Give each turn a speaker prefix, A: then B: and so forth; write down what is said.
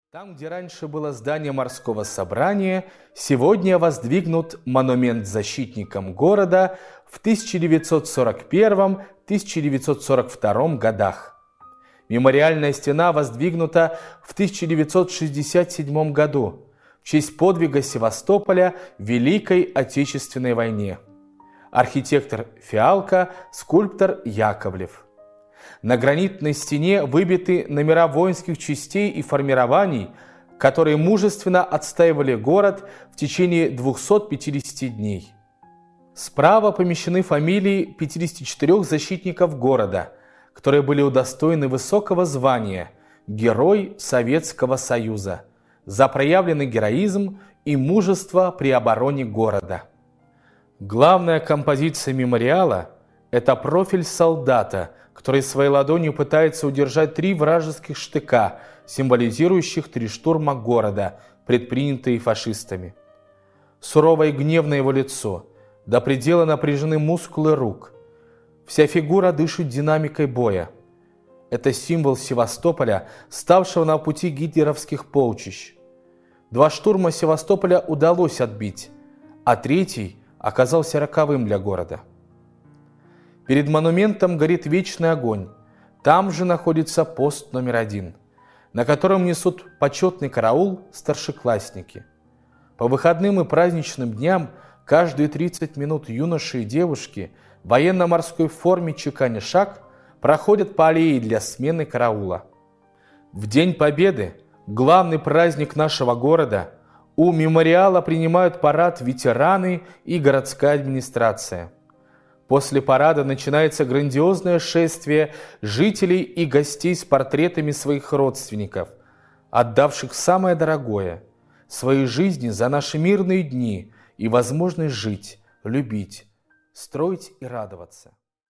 A: Там, где раньше было здание морского собрания, сегодня воздвигнут монумент защитникам города в 1941-1942 годах. Мемориальная стена воздвигнута в 1967 году в честь подвига Севастополя в Великой Отечественной войне. Архитектор Фиалка, скульптор Яковлев. На гранитной стене выбиты номера воинских частей и формирований, которые мужественно отстаивали город в течение 250 дней. Справа помещены фамилии 54 защитников города, которые были удостоены высокого звания «Герой Советского Союза» за проявленный героизм и мужество при обороне города. Главная композиция мемориала – это профиль солдата, который своей ладонью пытается удержать 3 вражеских штыка, символизирующих 3 штурма города, предпринятые фашистами. Суровое и гневное его лицо, до предела напряжены мускулы рук. Вся фигура дышит динамикой боя. Это символ Севастополя, ставшего на пути гитлеровских полчищ. 2 штурма Севастополя удалось отбить, а 3-й оказался роковым для города. Перед монументом горит вечный огонь. Там же находится пост номер 1, на котором несут почетный караул старшеклассники. По выходным и праздничным дням каждые 30 минут юноши и девушки в военно-морской форме чеканя шаг проходят по аллее для смены караула. В День Победы, главный праздник нашего города, у мемориала принимают парад ветераны и городская администрация. После парада начинается грандиозное шествие жителей и гостей с портретами своих родственников, отдавших самое дорогое – свои жизни за наши мирные дни и возможность жить, любить, строить и радоваться.